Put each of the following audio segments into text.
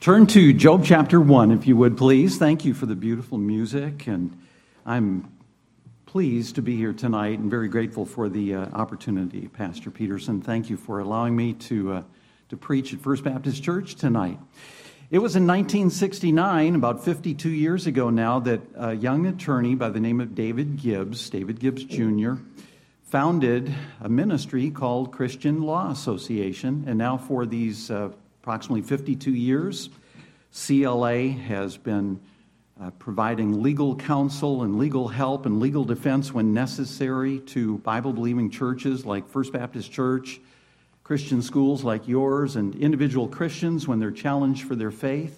Turn to Job chapter 1, if you would, please. Thank you for the beautiful music, and I'm pleased to be here tonight and very grateful for the opportunity. Pastor Peterson, thank you for allowing me to preach at First Baptist Church tonight. It was in 1969, about 52 years ago now, that a young attorney by the name of David Gibbs Jr., founded a ministry called Christian Law Association, and now for these approximately 52 years, CLA has been providing legal counsel and legal help and legal defense when necessary to Bible-believing churches like First Baptist Church, Christian schools like yours, and individual Christians when they're challenged for their faith.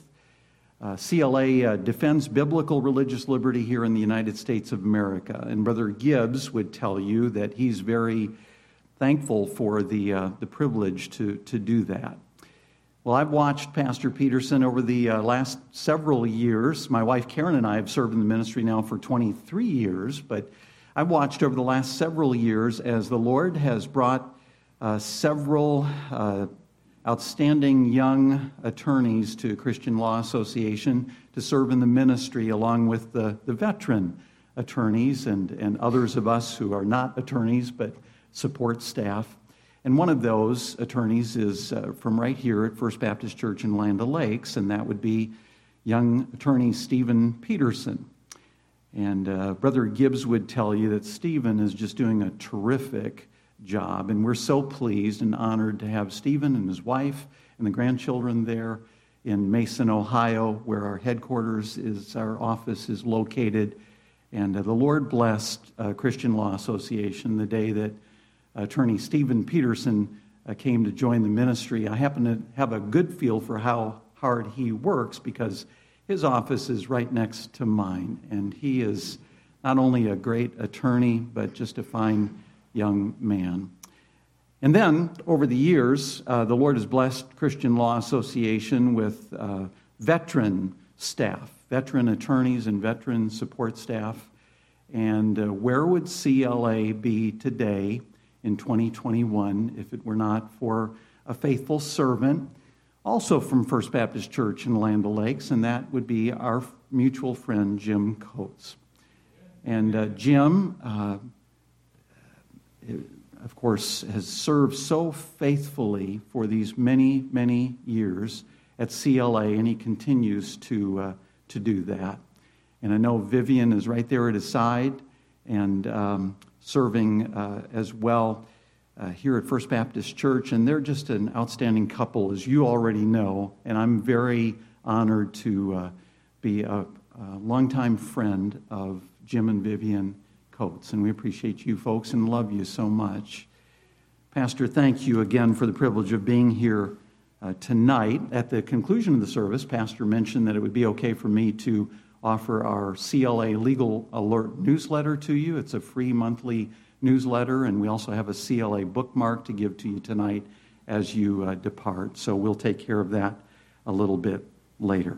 CLA defends biblical religious liberty here in the United States of America. And Brother Gibbs would tell you that he's very thankful for the privilege to do that. Well, I've watched Pastor Peterson over the last several years. My wife Karen and I have served in the ministry now for 23 years, but I've watched over the last several years as the Lord has brought several outstanding young attorneys to Christian Law Association to serve in the ministry along with the veteran attorneys and others of us who are not attorneys but support staff. And one of those attorneys is from right here at First Baptist Church in Land O'Lakes, and that would be young attorney Stephen Peterson. And Brother Gibbs would tell you that Stephen is just doing a terrific job, and we're so pleased and honored to have Stephen and his wife and the grandchildren there in Mason, Ohio, where our headquarters is, our office is located. And the Lord blessed Christian Law Association the day that attorney Stephen Peterson came to join the ministry. I happen to have a good feel for how hard he works because his office is right next to mine, and he is not only a great attorney, but just a fine young man. And then, over the years, the Lord has blessed Christian Law Association with veteran staff, veteran attorneys and veteran support staff. And where would CLA be today in 2021 if it were not for a faithful servant, also from First Baptist Church in Land O'Lakes, and that would be our mutual friend Jim Coates. And Jim, of course, has served so faithfully for these many, many years at CLA, and he continues to do that. And I know Vivian is right there at his side, and serving as well here at First Baptist Church, and they're just an outstanding couple, as you already know, and I'm very honored to be a longtime friend of Jim and Vivian Coates, and we appreciate you folks and love you so much. Pastor, thank you again for the privilege of being here tonight. At the conclusion of the service, Pastor mentioned that it would be okay for me to offer our CLA Legal Alert newsletter to you. It's a free monthly newsletter, and we also have a CLA bookmark to give to you tonight as you depart. So we'll take care of that a little bit later.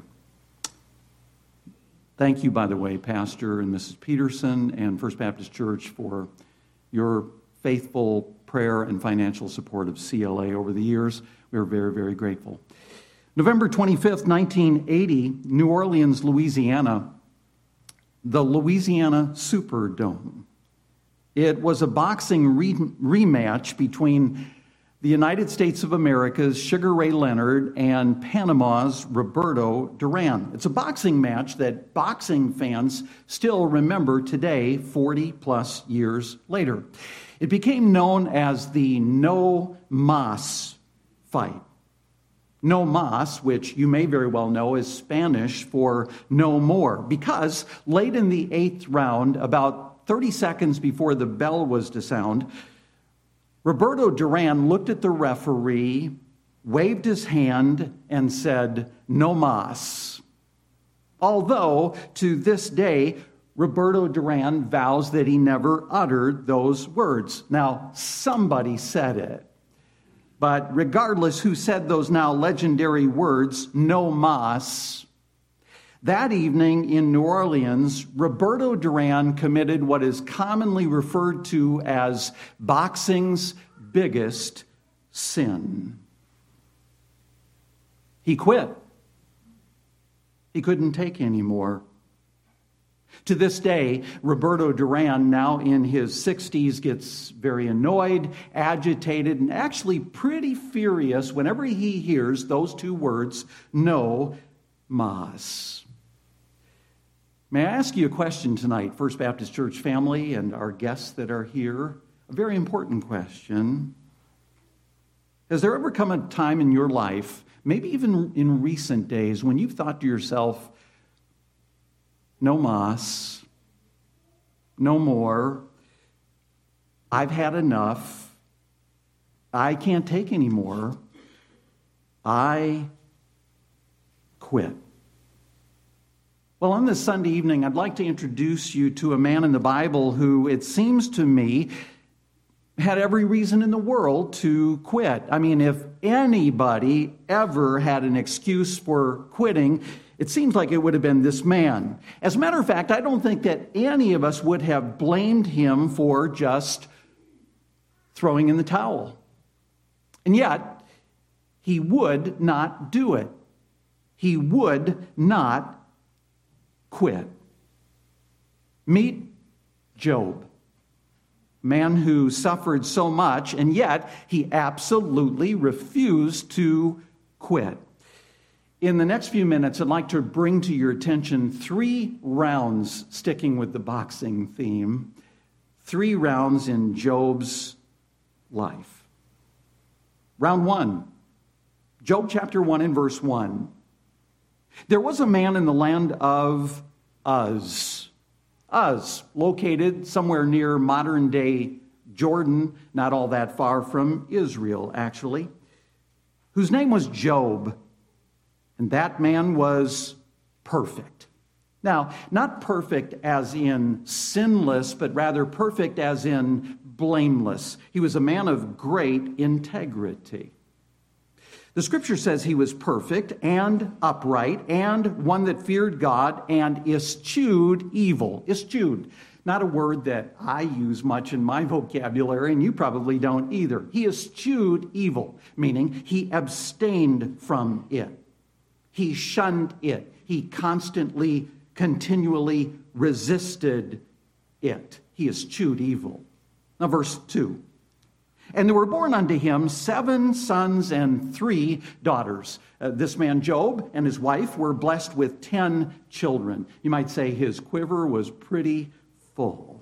Thank you, by the way, Pastor and Mrs. Peterson and First Baptist Church for your faithful prayer and financial support of CLA over the years. We're very, very grateful. November 25th, 1980, New Orleans, Louisiana, the Louisiana Superdome. It was a boxing rematch between the United States of America's Sugar Ray Leonard and Panama's Roberto Duran. It's a boxing match that boxing fans still remember today, 40-plus years later. It became known as the No Mas fight. No mas, which you may very well know is Spanish for no more, because late in the 8th round, about 30 seconds before the bell was to sound, Roberto Duran looked at the referee, waved his hand, and said, "No mas." Although, to this day, Roberto Duran vows that he never uttered those words. Now, somebody said it. But regardless who said those now legendary words, no mas, that evening in New Orleans, Roberto Duran committed what is commonly referred to as boxing's biggest sin. He quit. He couldn't take any more. To this day, Roberto Duran, now in his 60s, gets very annoyed, agitated, and actually pretty furious whenever he hears those two words, no mas. May I ask you a question tonight, First Baptist Church family and our guests that are here? A very important question. Has there ever come a time in your life, maybe even in recent days, when you've thought to yourself, no mas, no more, I've had enough, I can't take any more, I quit? Well, on this Sunday evening, I'd like to introduce you to a man in the Bible who, it seems to me, had every reason in the world to quit. I mean, if anybody ever had an excuse for quitting, it seems like it would have been this man. As a matter of fact, I don't think that any of us would have blamed him for just throwing in the towel. And yet, he would not do it. He would not quit. Meet Job. Man who suffered so much, and yet he absolutely refused to quit. In the next few minutes, I'd like to bring to your attention 3 rounds, sticking with the boxing theme, 3 rounds in Job's life. Round 1, Job chapter 1 and verse 1. There was a man in the land of Uz. Uz, located somewhere near modern-day Jordan, not all that far from Israel, actually, whose name was Job, and that man was perfect. Now, not perfect as in sinless, but rather perfect as in blameless. He was a man of great integrity. The scripture says he was perfect and upright and one that feared God and eschewed evil. Eschewed, not a word that I use much in my vocabulary, and you probably don't either. He eschewed evil, meaning he abstained from it. He shunned it. He constantly, continually resisted it. He eschewed evil. Now, verse 2. And there were born unto him 7 sons and 3 daughters. This man Job and his wife were blessed with 10 children. You might say his quiver was pretty full.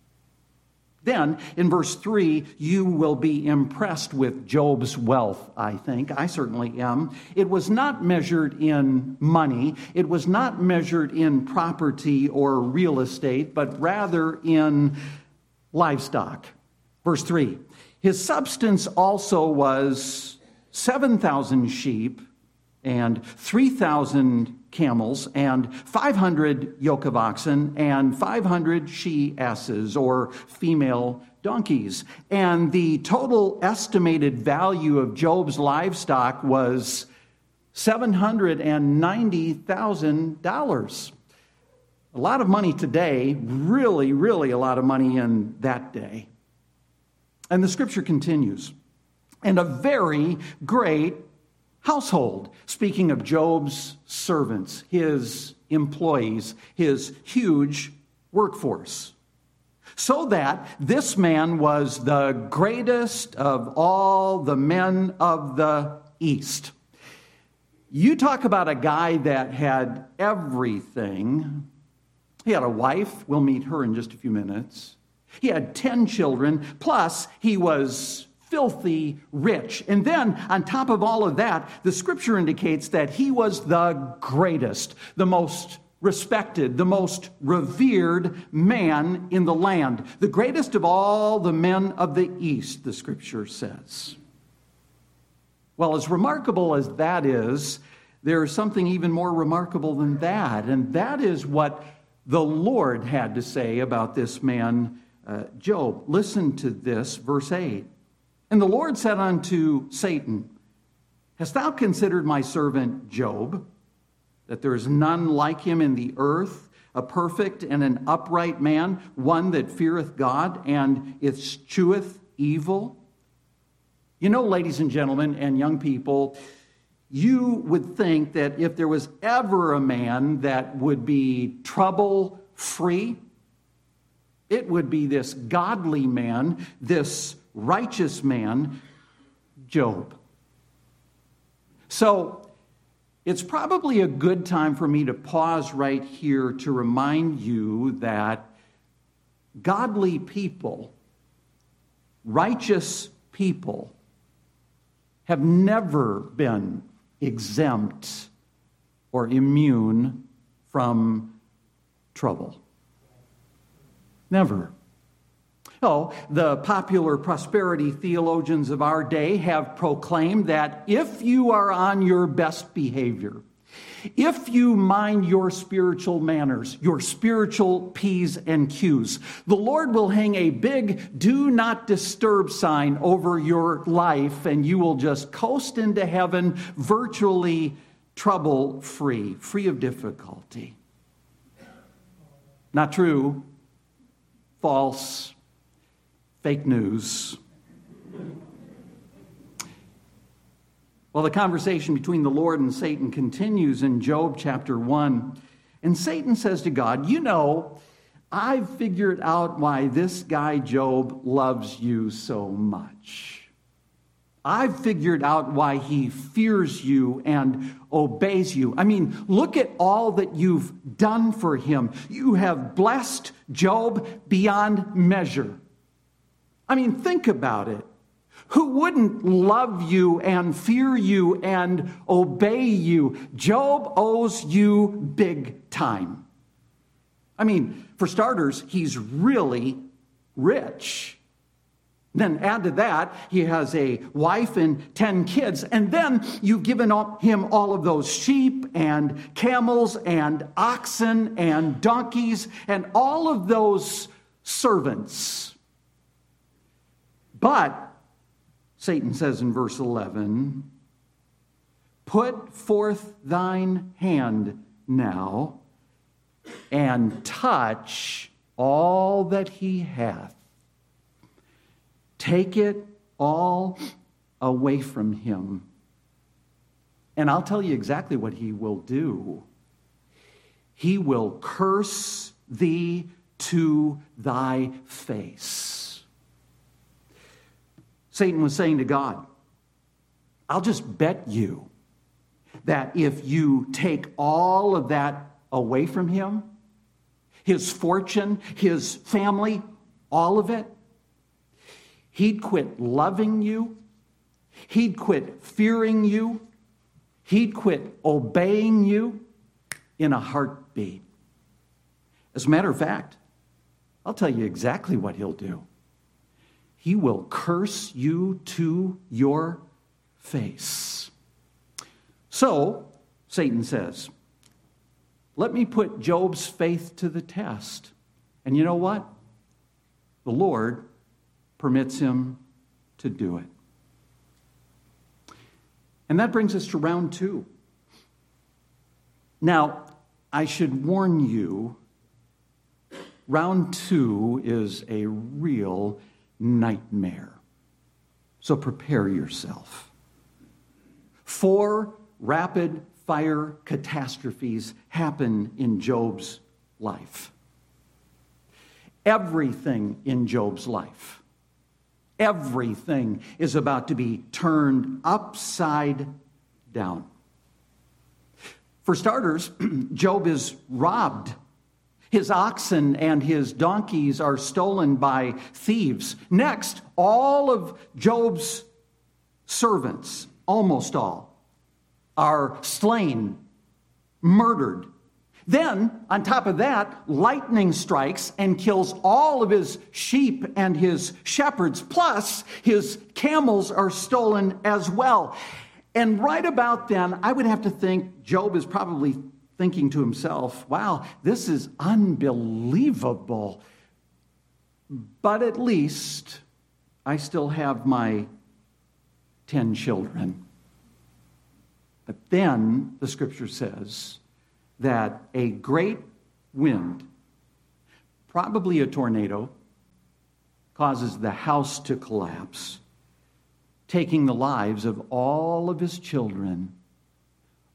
Then, in verse 3, you will be impressed with Job's wealth, I think. I certainly am. It was not measured in money. It was not measured in property or real estate, but rather in livestock. Verse 3. His substance also was 7,000 sheep and 3,000 camels and 500 yoke of oxen and 500 she-asses or female donkeys. And the total estimated value of Job's livestock was $790,000. A lot of money today, really, really a lot of money in that day. And the scripture continues, and a very great household, speaking of Job's servants, his employees, his huge workforce. So that this man was the greatest of all the men of the East. You talk about a guy that had everything. He had a wife. We'll meet her in just a few minutes. He had 10 children, plus he was filthy rich. And then, on top of all of that, the scripture indicates that he was the greatest, the most respected, the most revered man in the land, the greatest of all the men of the East, the scripture says. Well, as remarkable as that is, there is something even more remarkable than that, and that is what the Lord had to say about this man, Job. Listen to this, verse 8. And the Lord said unto Satan, Hast thou considered my servant Job, that there is none like him in the earth, a perfect and an upright man, one that feareth God and escheweth evil? You know, ladies and gentlemen and young people, you would think that if there was ever a man that would be trouble-free, it would be this godly man, this righteous man, Job. So it's probably a good time for me to pause right here to remind you that godly people, righteous people, have never been exempt or immune from trouble. Never. Oh, the popular prosperity theologians of our day have proclaimed that if you are on your best behavior, if you mind your spiritual manners, your spiritual P's and Q's, the Lord will hang a big do not disturb sign over your life, and you will just coast into heaven virtually trouble-free, free of difficulty. Not true. False. Fake news. Well, the conversation between the Lord and Satan continues in Job chapter 1. And Satan says to God, you know, I've figured out why this guy Job loves you so much. I've figured out why he fears you and obeys you. I mean, look at all that you've done for him. You have blessed Job beyond measure. I mean, think about it. Who wouldn't love you and fear you and obey you? Job owes you big time. I mean, for starters, he's really rich. Then add to that, he has a wife and 10 kids. And then you've given him all of those sheep and camels and oxen and donkeys and all of those servants. But Satan says in verse 11, put forth thine hand now and touch all that he hath. Take it all away from him. And I'll tell you exactly what he will do. He will curse thee to thy face. Satan was saying to God, I'll just bet you that if you take all of that away from him, his fortune, his family, all of it, he'd quit loving you, he'd quit fearing you, he'd quit obeying you in a heartbeat. As a matter of fact, I'll tell you exactly what he'll do. He will curse you to your face. So, Satan says, let me put Job's faith to the test. And you know what? The Lord permits him to do it. And that brings us to round 2. Now, I should warn you, round 2 is a real nightmare. So prepare yourself. 4 rapid fire catastrophes happen in Job's life. Everything in Job's life, everything is about to be turned upside down. For starters, Job is robbed. His oxen and his donkeys are stolen by thieves. Next, all of Job's servants, almost all, are slain, murdered. Then, on top of that, lightning strikes and kills all of his sheep and his shepherds, plus his camels are stolen as well. And right about then, I would have to think Job is probably thinking to himself, wow, this is unbelievable. But at least I still have my 10 children. But then the scripture says that a great wind, probably a tornado, causes the house to collapse, taking the lives of all of his children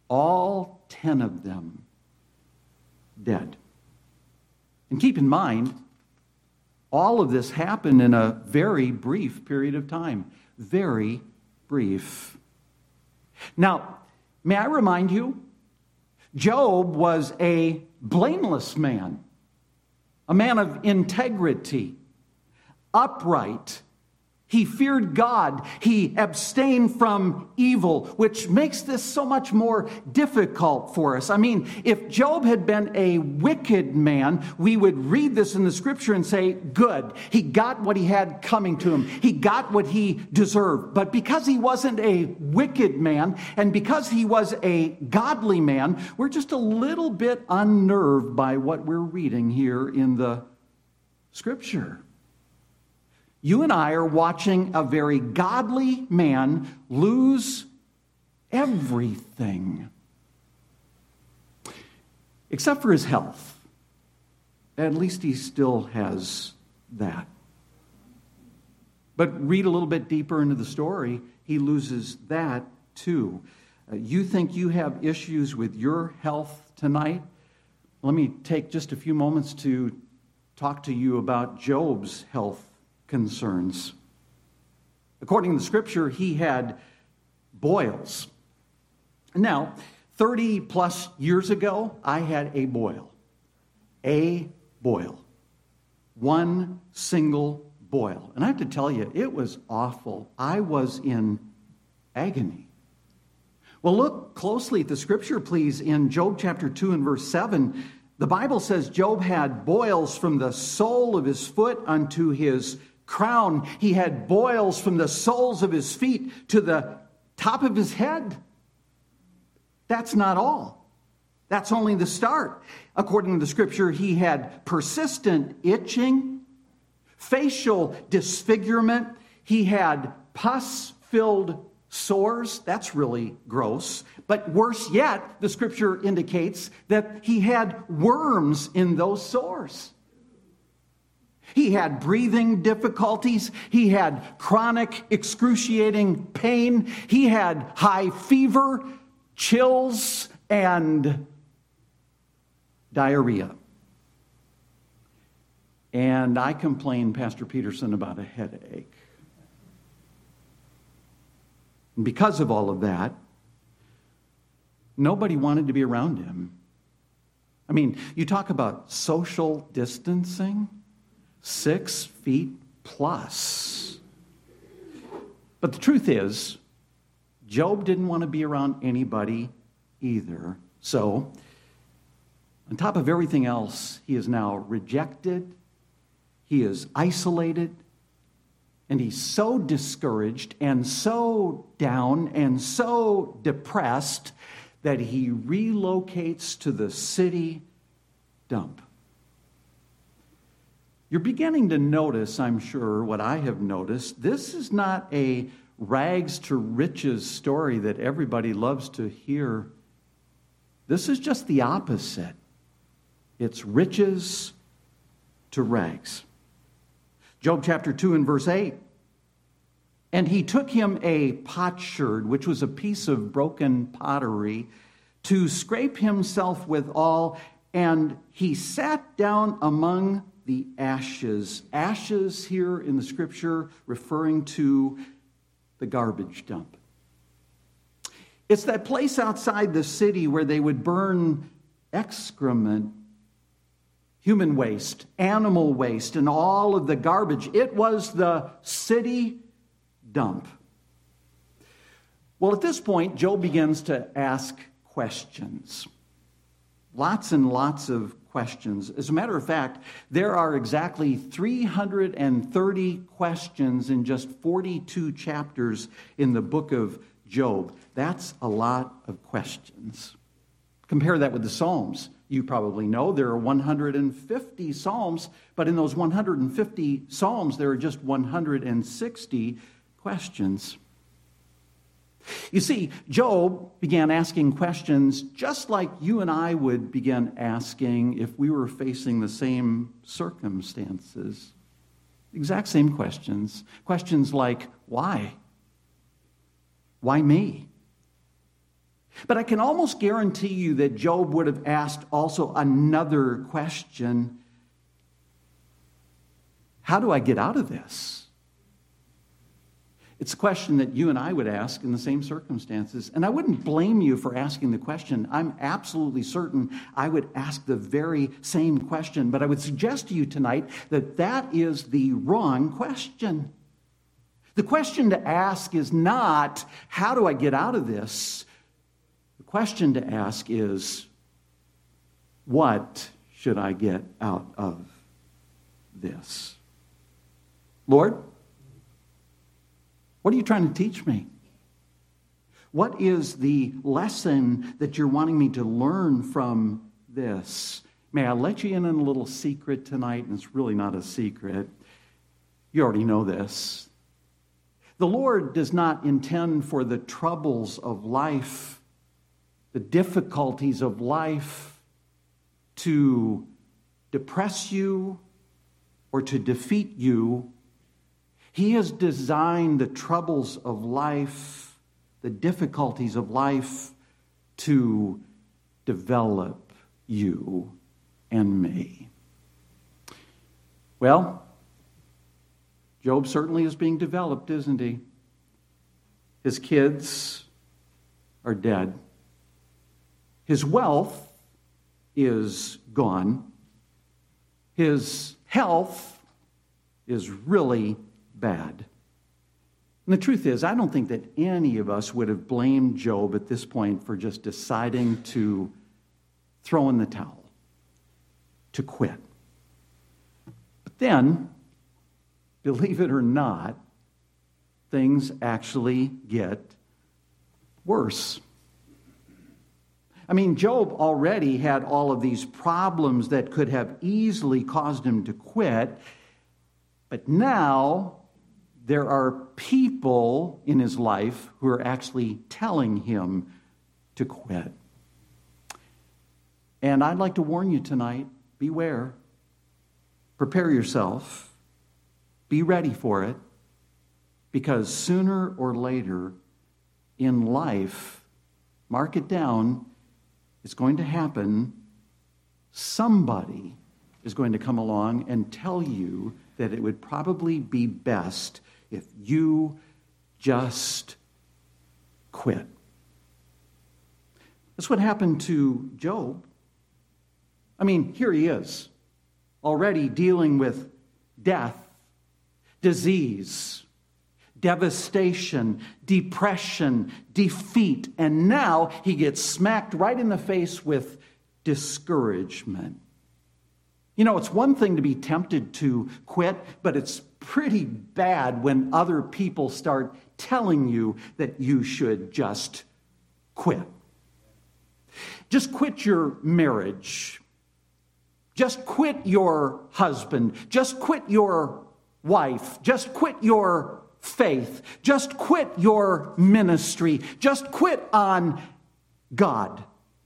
all 10 of them dead. And keep in mind, all of this happened in a very brief period of time. Very brief. Now, may I remind you, Job was a blameless man, a man of integrity, upright. He feared God. He abstained from evil, which makes this so much more difficult for us. I mean, if Job had been a wicked man, we would read this in the scripture and say, good, he got what he had coming to him. He got what he deserved. But because he wasn't a wicked man, and because he was a godly man, we're just a little bit unnerved by what we're reading here in the scripture. You and I are watching a very godly man lose everything, except for his health. At least he still has that. But read a little bit deeper into the story, he loses that too. You think you have issues with your health tonight? Let me take just a few moments to talk to you about Job's health concerns. According to the scripture, he had boils. Now, 30 plus years ago, I had a boil. A boil. One single boil. And I have to tell you, it was awful. I was in agony. Well, look closely at the scripture, please, in Job chapter 2 and verse 7. The Bible says Job had boils from the sole of his foot unto his crown. He had boils from the soles of his feet to the top of his head. That's not all. That's only the start. According to the scripture, he had persistent itching, facial disfigurement. He had pus-filled sores. That's really gross. But worse yet, the scripture indicates that he had worms in those sores. He had breathing difficulties. He had chronic, excruciating pain. He had high fever, chills, and diarrhea. And I complained, Pastor Peterson, about a headache. And because of all of that, nobody wanted to be around him. I mean, you talk about social distancing. 6 feet plus. But the truth is, Job didn't want to be around anybody either. So, on top of everything else, he is now rejected, he is isolated, and he's so discouraged and so down and so depressed that he relocates to the city dump. You're beginning to notice, I'm sure, what I have noticed. This is not a rags to riches story that everybody loves to hear. This is just the opposite. It's riches to rags. Job chapter 2 and verse 8. And he took him a potsherd, which was a piece of broken pottery, to scrape himself withal, and he sat down among the ashes. Ashes here in the scripture referring to the garbage dump. It's that place outside the city where they would burn excrement, human waste, animal waste, and all of the garbage. It was the city dump. Well, at this point, Job begins to ask questions. Lots and lots of questions. As a matter of fact, there are exactly 330 questions in just 42 chapters in the book of Job. That's a lot of questions. Compare that with the Psalms. You probably know there are 150 Psalms, but in those 150 Psalms, there are just 160 questions. You see, Job began asking questions just like you and I would begin asking if we were facing the same circumstances. Exact same questions. Questions like, why? Why me? But I can almost guarantee you that Job would have asked also another question. How do I get out of this? It's a question that you and I would ask in the same circumstances. And I wouldn't blame you for asking the question. I'm absolutely certain I would ask the very same question. But I would suggest to you tonight that that is the wrong question. The question to ask is not, how do I get out of this? The question to ask is, what should I get out of this? Lord, what are you trying to teach me? What is the lesson that you're wanting me to learn from this? May I let you in on a little secret tonight? And it's really not a secret. You already know this. The Lord does not intend for the troubles of life, the difficulties of life, to depress you or to defeat you. He has designed the troubles of life, the difficulties of life, to develop you and me. Well, Job certainly is being developed, isn't he? His kids are dead. His wealth is gone. His health is really bad. And the truth is, I don't think that any of us would have blamed Job at this point for just deciding to throw in the towel, to quit. But then, believe it or not, things actually get worse. I mean, Job already had all of these problems that could have easily caused him to quit, but now there are people in his life who are actually telling him to quit. And I'd like to warn you tonight, beware. Prepare yourself. Be ready for it. Because sooner or later in life, mark it down, it's going to happen. Somebody is going to come along and tell you that it would probably be best if you just quit. That's what happened to Job. I mean, here he is, already dealing with death, disease, devastation, depression, defeat, and now he gets smacked right in the face with discouragement. You know, it's one thing to be tempted to quit, but it's pretty bad when other people start telling you that you should just quit. Just quit your marriage. Just quit your husband. Just quit your wife. Just quit your faith. Just quit your ministry. Just quit on God.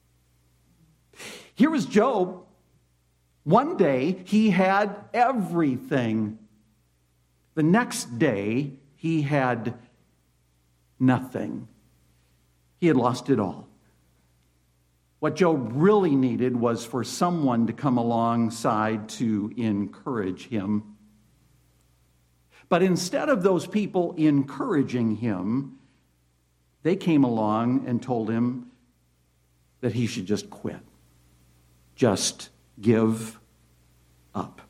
Here was Job. One day, he had everything. The next day, he had nothing. He had lost it all. What Job really needed was for someone to come alongside to encourage him. But instead of those people encouraging him, they came along and told him that he should just quit. Just give up.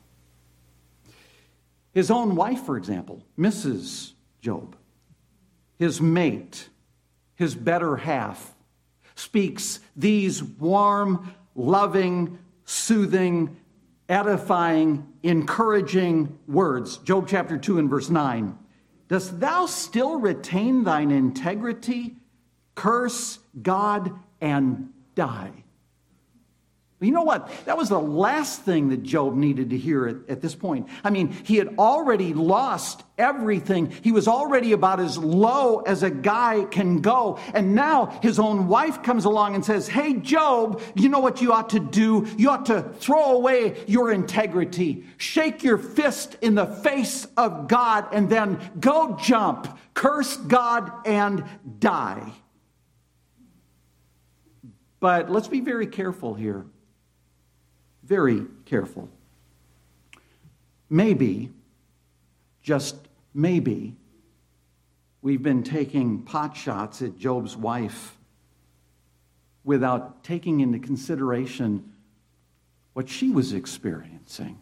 His own wife, for example, Mrs. Job, his mate, his better half, speaks these warm, loving, soothing, edifying, encouraging words. Job chapter 2 and verse 9. Dost thou still retain thine integrity? Curse God and die. You know what? That was the last thing that Job needed to hear at this point. I mean, he had already lost everything. He was already about as low as a guy can go. And now his own wife comes along and says, hey, Job, you know what you ought to do? You ought to throw away your integrity. Shake your fist in the face of God and then go jump, curse God, and die. But let's be very careful here. Very careful. Maybe, just maybe, we've been taking pot shots at Job's wife without taking into consideration what she was experiencing.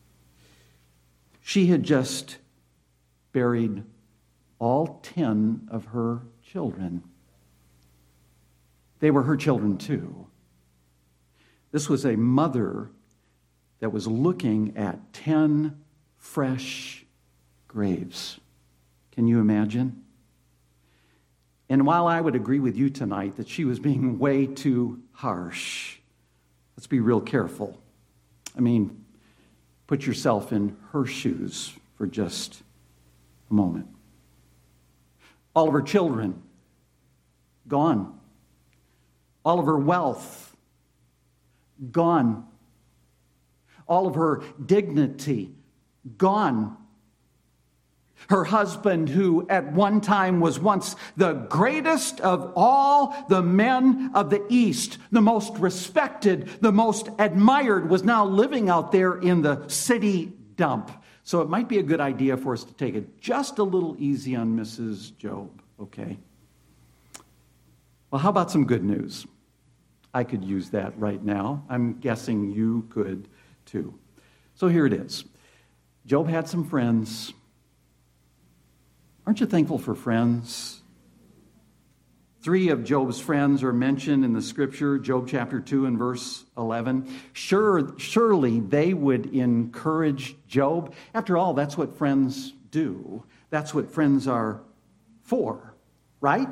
She had just buried all 10 of her children. They were her children too. This was a mother that was looking at 10 fresh graves. Can you imagine? And while I would agree with you tonight that she was being way too harsh, let's be real careful. I mean, put yourself in her shoes for just a moment. All of her children, gone. All of her wealth, gone. All of her dignity, gone. Her husband, who at one time was once the greatest of all the men of the East, the most respected, the most admired, was now living out there in the city dump. So it might be a good idea for us to take it just a little easy on Mrs. Job, okay? Well, how about some good news? I could use that right now. I'm guessing you could too. So here it is. Job had some friends. Aren't you thankful for friends? 3 of Job's friends are mentioned in the scripture, Job chapter 2 and verse 11. Surely they would encourage Job. After all, that's what friends do. That's what friends are for, right?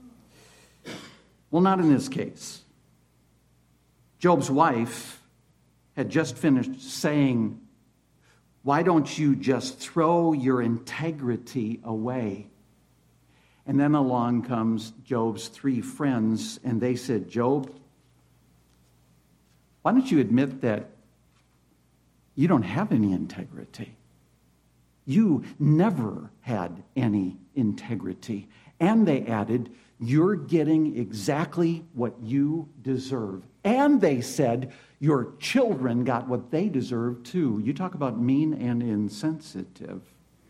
Well, not in this case. Job's wife had just finished saying, "Why don't you just throw your integrity away?" And then along comes Job's 3 friends, and they said, "Job, why don't you admit that you don't have any integrity? You never had any integrity." And they added, "You're getting exactly what you deserve." And they said, "Your children got what they deserve too." You talk about mean and insensitive.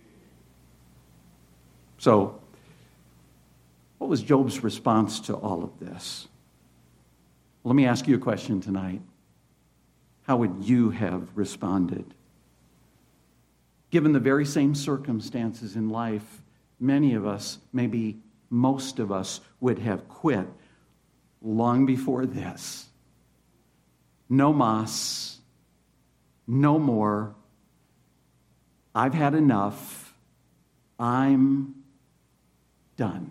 So, what was Job's response to all of this? Well, let me ask you a question tonight. How would you have responded? Given the very same circumstances in life, many of us, maybe most of us, would have quit long before this. No mas, no more. I've had enough. I'm done.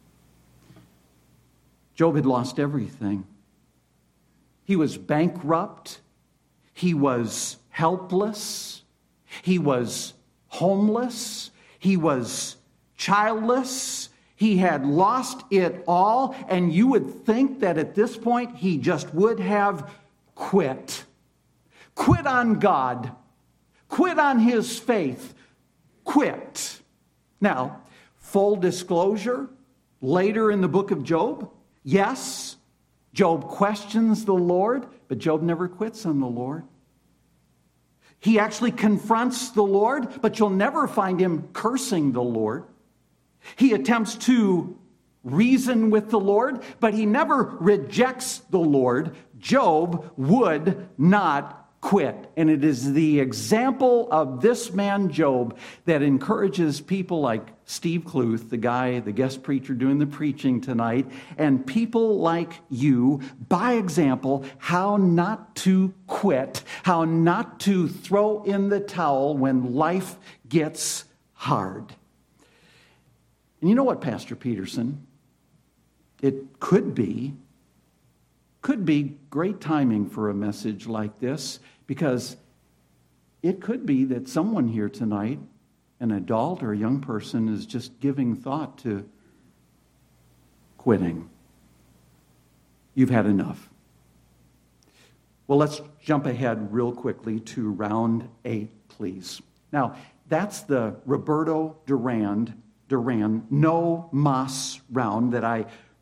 Job had lost everything. He was bankrupt. He was helpless. He was homeless. He was childless. He had lost it all. And you would think that at this point he just would have quit. Quit on God. Quit on his faith. Quit. Now, full disclosure, later in the book of Job, yes, Job questions the Lord, but Job never quits on the Lord. He actually confronts the Lord, but you'll never find him cursing the Lord. He attempts to reason with the Lord, but he never rejects the Lord. Job would not quit. And it is the example of this man, Job, that encourages people like Steve Kluth, the guest preacher doing the preaching tonight, and people like you, by example, how not to quit, how not to throw in the towel when life gets hard. And you know what, Pastor Peterson? It could be great timing for a message like this, because it could be that someone here tonight, an adult or a young person, is just giving thought to quitting. You've had enough. Well, let's jump ahead real quickly to round 8, please. Now, that's the Roberto Duran no mas round that I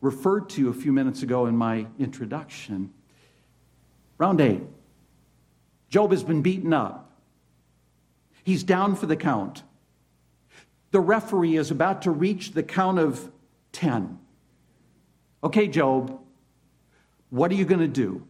referred to a few minutes ago in my introduction. Round 8. Job has been beaten up. He's down for the count. The referee is about to reach the count of 10. Okay, Job, what are you going to do?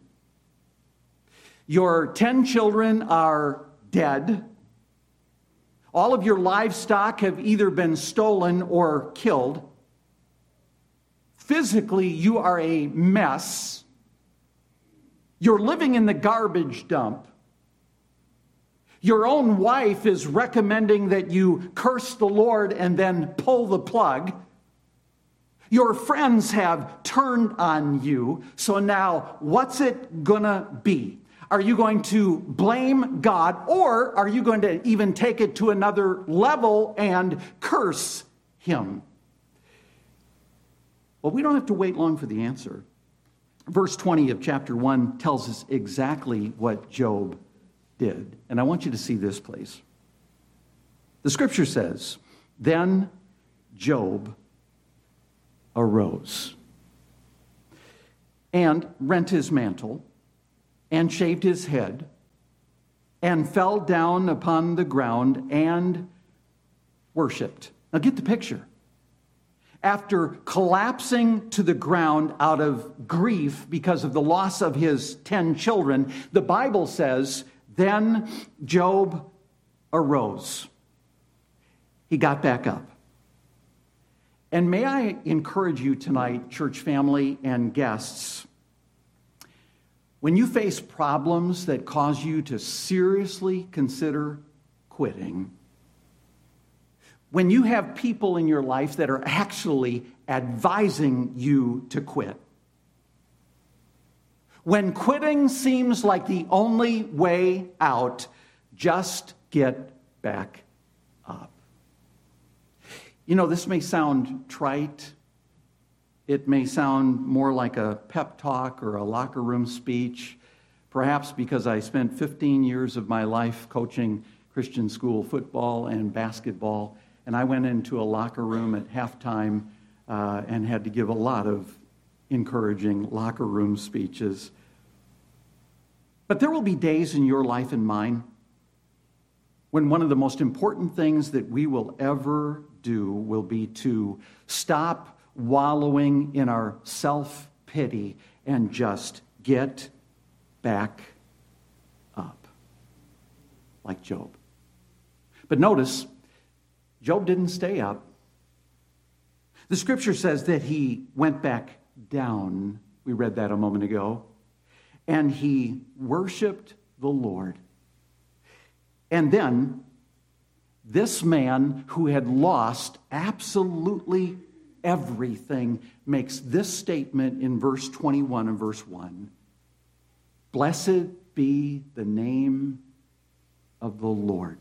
Your 10 children are dead. All of your livestock have either been stolen or killed. Physically, you are a mess. You're living in the garbage dump. Your own wife is recommending that you curse the Lord and then pull the plug. Your friends have turned on you. So now, what's it gonna be? Are you going to blame God, or are you going to even take it to another level and curse him? Well, we don't have to wait long for the answer. Verse 20 of chapter 1 tells us exactly what Job did. And I want you to see this, please. The scripture says, "Then Job arose and rent his mantle and shaved his head and fell down upon the ground and worshiped." Now get the picture. After collapsing to the ground out of grief because of the loss of his 10 children, the Bible says, then Job arose. He got back up. And may I encourage you tonight, church family and guests, when you face problems that cause you to seriously consider quitting, when you have people in your life that are actually advising you to quit, when quitting seems like the only way out, just get back up. You know, this may sound trite. It may sound more like a pep talk or a locker room speech, perhaps because I spent 15 years of my life coaching Christian school football and basketball, and I went into a locker room at halftime and had to give a lot of encouraging locker room speeches. But there will be days in your life and mine when one of the most important things that we will ever do will be to stop wallowing in our self-pity and just get back up, like Job. But notice, Job didn't stay up. The scripture says that he went back down. We read that a moment ago. And he worshiped the Lord. And then this man who had lost absolutely everything makes this statement in verse 21 and verse 1. Blessed be the name of the Lord.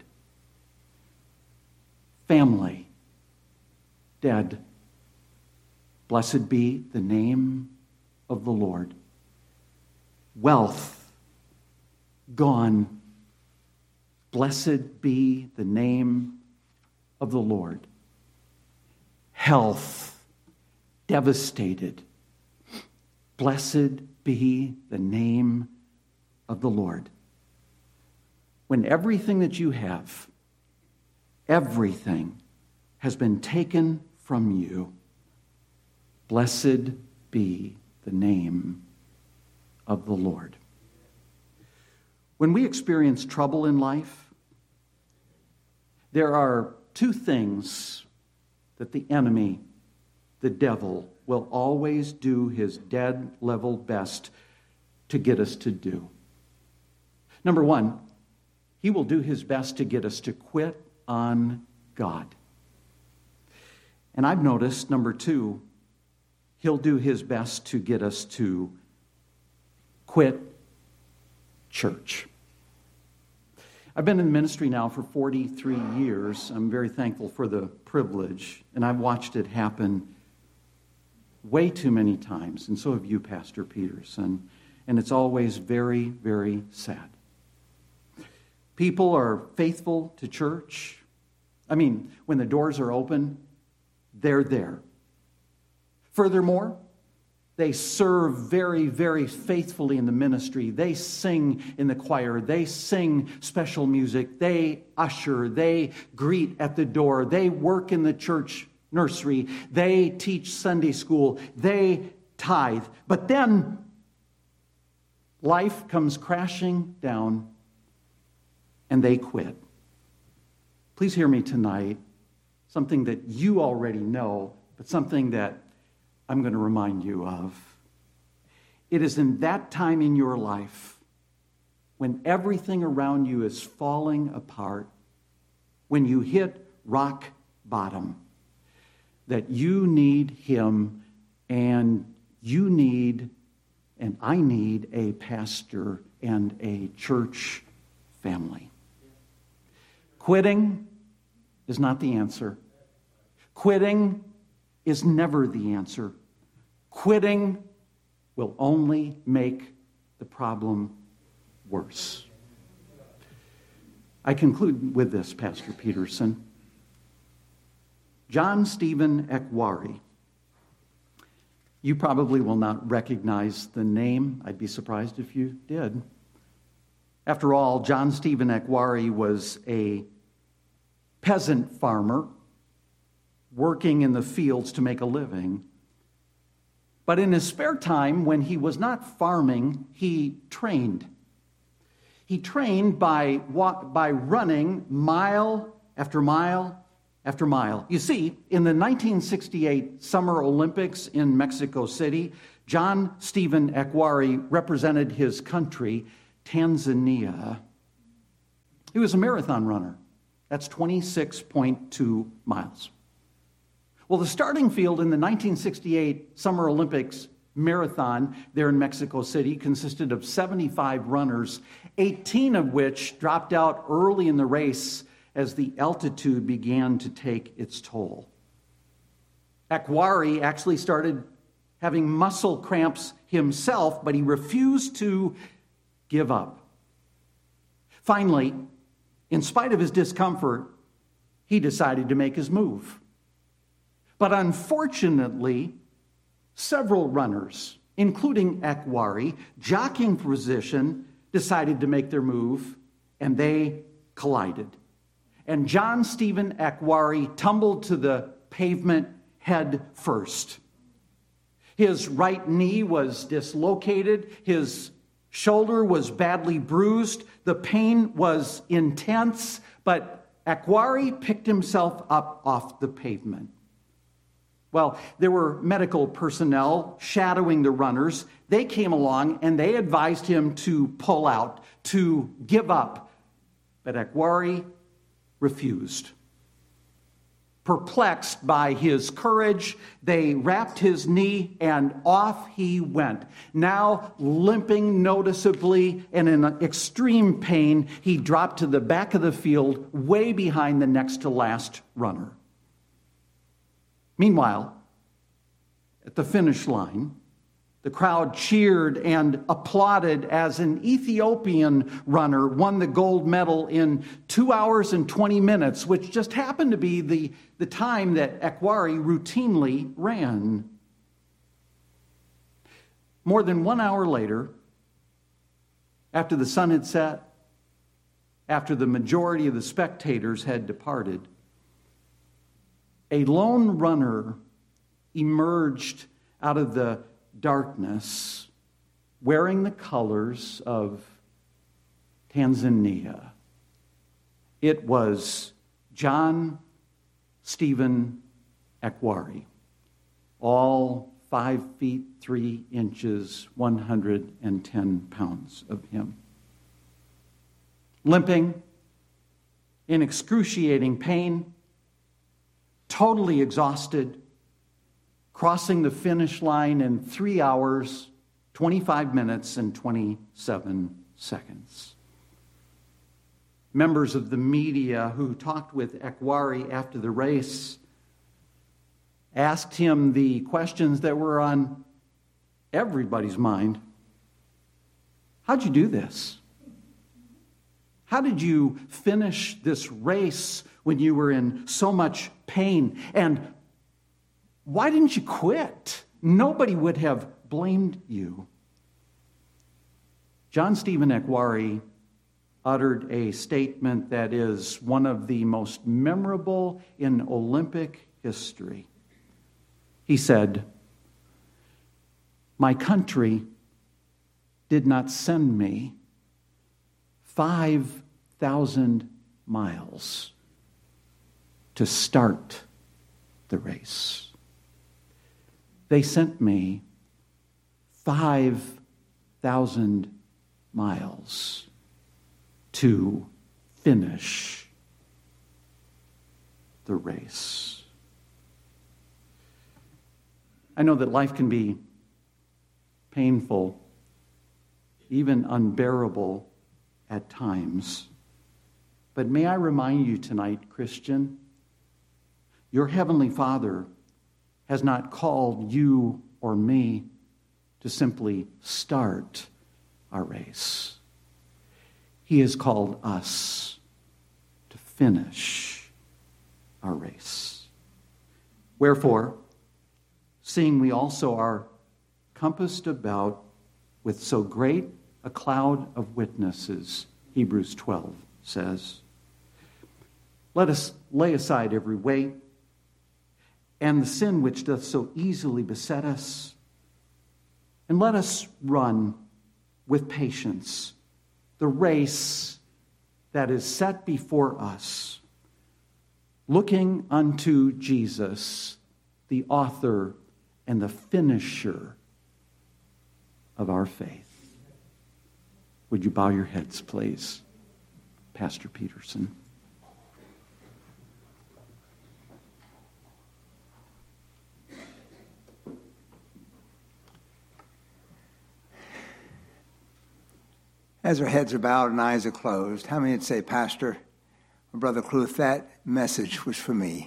Family, dead. Blessed be the name of the Lord. Wealth, gone. Blessed be the name of the Lord. Health, devastated. Blessed be the name of the Lord. When everything that you have, everything has been taken from you, blessed be the name of the Lord. When we experience trouble in life, there are two things that the enemy, the devil, will always do his dead level best to get us to do. Number one, he will do his best to get us to quit on God. And I've noticed, number two, he'll do his best to get us to quit church. I've been in ministry now for 43 years. I'm very thankful for the privilege, and I've watched it happen way too many times, and so have you, Pastor Peterson, and it's always very, very sad. People are faithful to church. I mean, when the doors are open, they're there. Furthermore, They serve very, very faithfully in the ministry. They sing in the choir. They sing special music. They usher. They greet at the door. They work in the church nursery. They teach Sunday school. They tithe. But then life comes crashing down and they quit. Please hear me tonight. Something that you already know, but something that I'm going to remind you of. It is in that time in your life when everything around you is falling apart, when you hit rock bottom, that you need Him and you need, and I need a pastor and a church family. Quitting is not the answer. Quitting is never the answer. Quitting will only make the problem worse. I conclude with this, Pastor Peterson. John Stephen Ekwari. You probably will not recognize the name. I'd be surprised if you did. After all, John Stephen Ekwari was a peasant farmer working in the fields to make a living. But in his spare time, when he was not farming, he trained. He trained by running mile after mile after mile. You see, in the 1968 Summer Olympics in Mexico City, John Stephen Ekwari represented his country, Tanzania. He was a marathon runner. That's 26.2 miles. Well, the starting field in the 1968 Summer Olympics marathon there in Mexico City consisted of 75 runners, 18 of which dropped out early in the race as the altitude began to take its toll. Ekwari actually started having muscle cramps himself, but he refused to give up. Finally, in spite of his discomfort, he decided to make his move. But unfortunately, several runners, including Ekwari, jockeying for position, decided to make their move, and they collided. And John Stephen Ekwari tumbled to the pavement head first. His right knee was dislocated. His shoulder was badly bruised. The pain was intense, but Ekwari picked himself up off the pavement. Well, there were medical personnel shadowing the runners. They came along and they advised him to pull out, to give up. But Ekwari refused. Perplexed by his courage, they wrapped his knee and off he went. Now limping noticeably and in extreme pain, he dropped to the back of the field, way behind the next to last runner. Meanwhile, at the finish line, the crowd cheered and applauded as an Ethiopian runner won the gold medal in 2 hours and 20 minutes, which just happened to be the time that Ekwari routinely ran. More than 1 hour later, after the sun had set, after the majority of the spectators had departed, a lone runner emerged out of the darkness wearing the colors of Tanzania. It was John Stephen Ekwari, all 5 feet 3 inches, 110 pounds of him. Limping, in excruciating pain, totally exhausted, crossing the finish line in 3 hours, 25 minutes, and 27 seconds. Members of the media who talked with Ekwari after the race asked him the questions that were on everybody's mind. How'd you do this? How did you finish this race when you were in so much pain? And why didn't you quit? nobody would have blamed you. John Stephen Akhwari uttered a statement that is one of the most memorable in Olympic history. He said, "My country did not send me 5,000 miles to start the race. They sent me 5,000 miles to finish the race." I know that life can be painful, even unbearable at times. But may I remind you tonight, Christian, your Heavenly Father has not called you or me to simply start our race. He has called us to finish our race. Wherefore, seeing we also are compassed about with so great a cloud of witnesses, Hebrews 12 says, let us lay aside every weight and the sin which doth so easily beset us, and let us run with patience the race that is set before us, looking unto Jesus, the author and the finisher of our faith. Would you bow your heads, please, Pastor Peterson? As our heads are bowed and eyes are closed, how many would say, Pastor, Brother Kluth, that message was for me?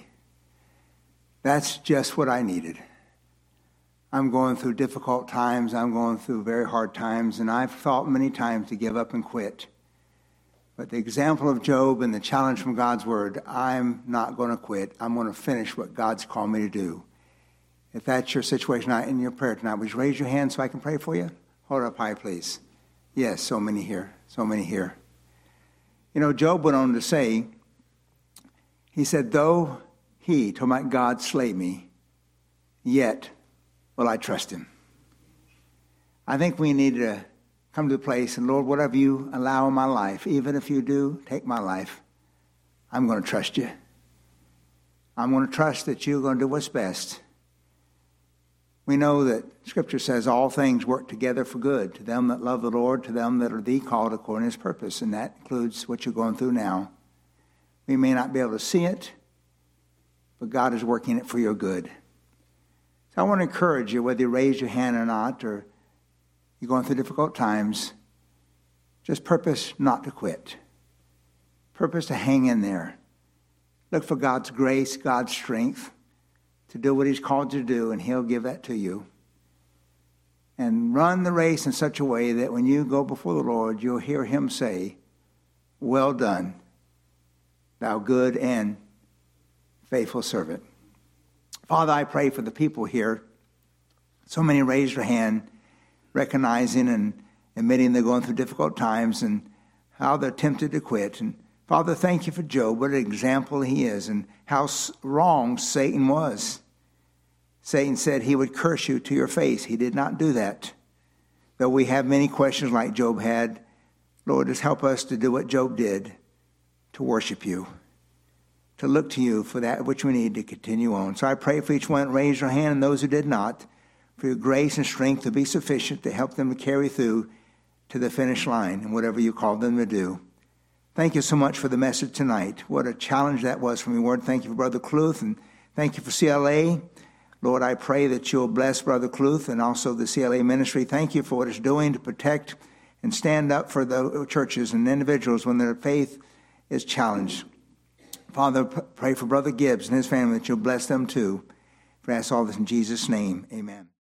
That's just what I needed. I'm going through difficult times. I'm going through very hard times, and I've thought many times to give up and quit. But the example of Job and the challenge from God's word, I'm not going to quit. I'm going to finish what God's called me to do. If that's your situation in your prayer tonight, would you raise your hand so I can pray for you? Hold it up high, please. Yes, so many here. So many here. You know, Job went on to say, he said, though he, talking about God, slay me, yet will I trust him. I think we need to come to the place, and Lord, whatever you allow in my life, even if you do take my life, I'm going to trust you. I'm going to trust that you're going to do what's best. We know that Scripture says all things work together for good to them that love the Lord, to them that are the called according to his purpose, and that includes what you're going through now. We may not be able to see it, but God is working it for your good. So I want to encourage you, whether you raise your hand or not, or you're going through difficult times, just purpose not to quit. Purpose to hang in there. Look for God's grace, God's strength to do what he's called you to do, and he'll give that to you. And run the race in such a way that when you go before the Lord, you'll hear him say, well done, thou good and faithful servant. Father, I pray for the people here. So many raised their hand, recognizing and admitting they're going through difficult times and how they're tempted to quit. And Father, thank you for Job, what an example he is, and how wrong Satan was. Satan said he would curse you to your face. He did not do that. Though we have many questions like Job had, Lord, just help us to do what Job did, to worship you, to look to you for that which we need to continue on. So I pray for each one that raised their hand and those who did not, for your grace and strength to be sufficient to help them to carry through to the finish line and whatever you called them to do. Thank you so much for the message tonight. What a challenge that was from your word. Thank you for Brother Kluth, and thank you for CLA. Lord, I pray that you'll bless Brother Kluth and also the CLA ministry. Thank you for what it's doing to protect and stand up for the churches and individuals when their faith is challenged. Father, pray for Brother Gibbs and his family that you'll bless them too. For I ask all this in Jesus' name. Amen.